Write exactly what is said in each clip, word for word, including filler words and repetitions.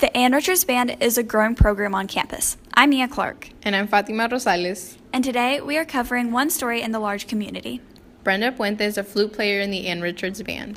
The Ann Richards Band is a growing program on campus. I'm Mia Clark. And I'm Fatima Rosales. And today we are covering one story in the large community. Brenda Puente is a flute player in the Ann Richards Band.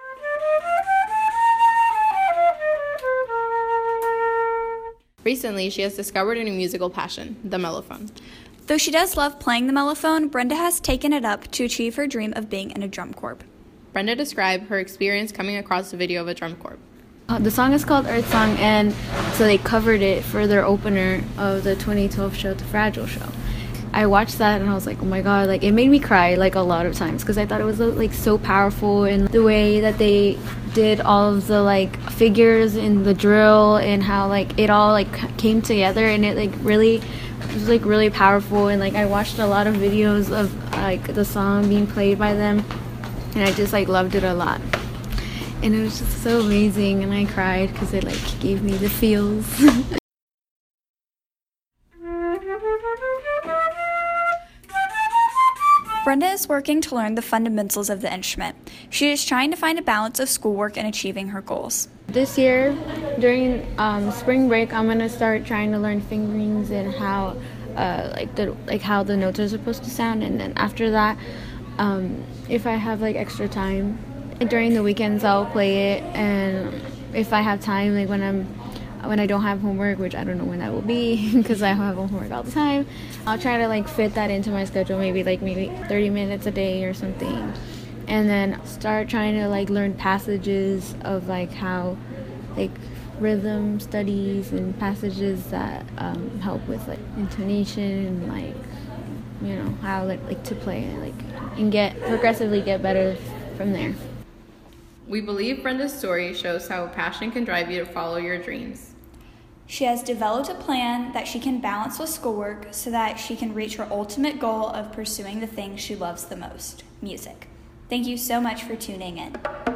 Recently, she has discovered a new musical passion, the mellophone. Though she does love playing the mellophone, Brenda has taken it up to achieve her dream of being in a drum corps. Brenda described her experience coming across the video of a drum corps. Uh, the song is called Earth Song, and so they covered it for their opener of the twenty twelve show, The Fragile Show. I watched that and I was like, oh my god, like it made me cry like a lot of times because I thought it was like so powerful, and the way that they did all of the like figures in the drill and how like it all like came together, and it like really it was like really powerful. And like I watched a lot of videos of like the song being played by them, and I just like loved it a lot. And it was just so amazing, and I cried because it like gave me the feels. Brenda is working to learn the fundamentals of the instrument. She is trying to find a balance of schoolwork and achieving her goals. This year, during um, spring break, I'm gonna start trying to learn fingerings and how, uh, like the like how the notes are supposed to sound. And then after that, um, if I have like extra time during the weekends, I'll play it. And if I have time, like when I'm when I don't have homework, which I don't know when that will be because I have homework all the time, I'll try to like fit that into my schedule, maybe like maybe thirty minutes a day or something, and then start trying to like learn passages of like how like rhythm studies and passages that um, help with like intonation and like you know how like, like to play it, like and get progressively get better from there. We believe Brenda's story shows how passion can drive you to follow your dreams. She has developed a plan that she can balance with schoolwork so that she can reach her ultimate goal of pursuing the thing she loves the most, music. Thank you so much for tuning in.